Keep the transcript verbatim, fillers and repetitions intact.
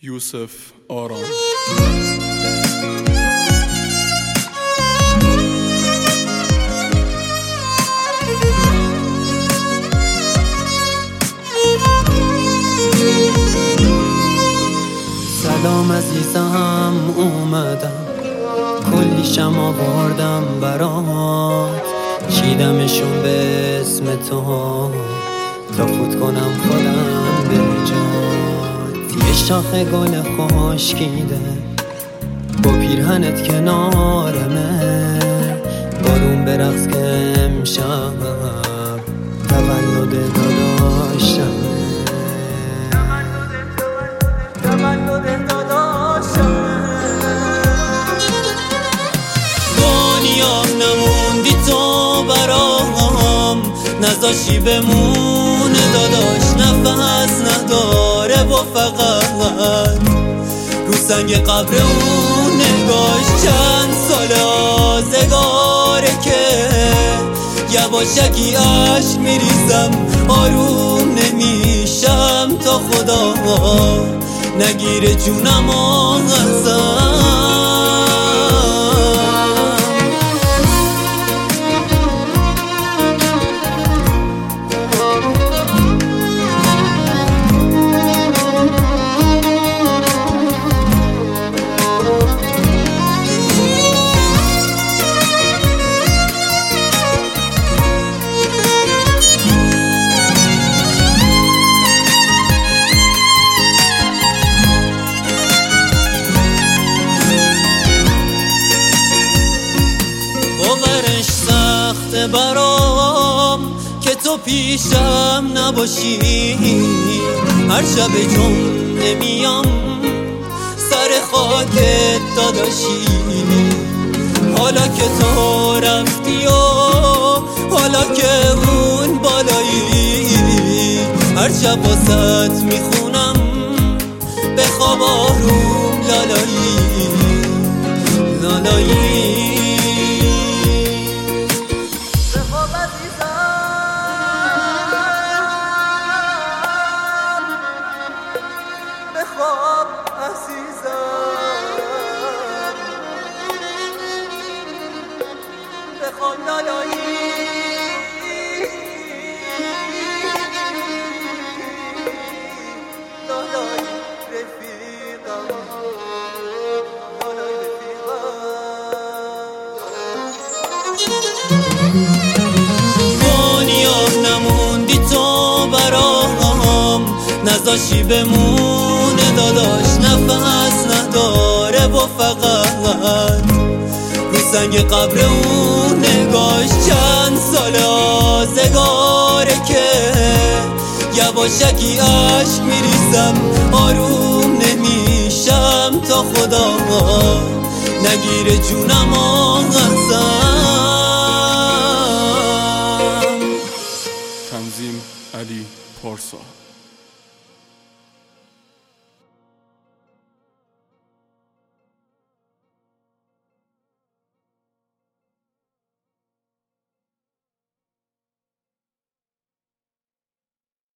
یوسف آرام. سلام عزیزم، اومدم کلی شم آوردم برات، چیدمشون به اسم تو تا فوت کنم خودم به جات. یه شاخه گل خشکیده با پیرهنت کنارمه، بارون برقص که امشب تولد داداشمه. تولد داداشمه. دنیام نموندی تو برام، نذاشی بمونه داداش، نفس نداره و فقط رو سنگ قبر اون نگاش. چند سال آزگاره که یواشکی عشق میریزم، آروم نمیشم تا خدا نگیره جونم ازم. باورش سخته برام که تو پیشم نباشی، هر شب جمعه میام سر خاکت داداشی. حالا که تو رفتی و حالا که اون بالایی، هر شب واسط میخونم به خواب آروم لالایی لالایی. بخواب عزیزم، بخواب لالایی. لالایی رفیقم، لالایی رفیقم. دنیام نموندی تو برام، نذاشی بمونه داداش، نفس نداره و فقط رو سنگ قبر اون نگاش. چند سال آزگاره که یواشکی عشق میریزم، آروم نمیشم تا خدا نگیره جونم